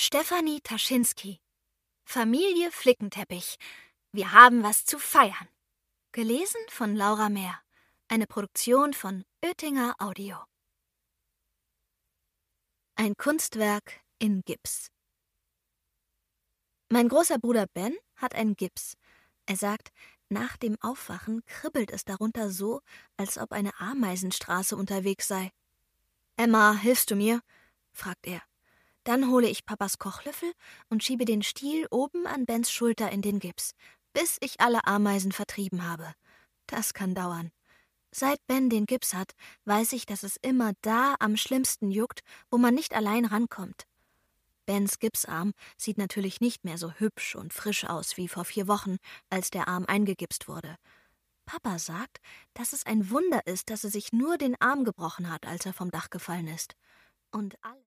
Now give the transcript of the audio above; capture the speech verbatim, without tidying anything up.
Stefanie Taschinski. Familie Flickenteppich. Wir haben was zu feiern. Gelesen von Laura Mehr. Eine Produktion von Oetinger Audio. Ein Kunstwerk in Gips. Mein großer Bruder Ben hat einen Gips. Er sagt, nach dem Aufwachen kribbelt es darunter so, als ob eine Ameisenstraße unterwegs sei. »Emma, hilfst du mir?« fragt er. Dann hole ich Papas Kochlöffel und schiebe den Stiel oben an Bens Schulter in den Gips, bis ich alle Ameisen vertrieben habe. Das kann dauern. Seit Ben den Gips hat, weiß ich, dass es immer da am schlimmsten juckt, wo man nicht allein rankommt. Bens Gipsarm sieht natürlich nicht mehr so hübsch und frisch aus wie vor vier Wochen, als der Arm eingegipst wurde. Papa sagt, dass es ein Wunder ist, dass er sich nur den Arm gebrochen hat, als er vom Dach gefallen ist. Und alle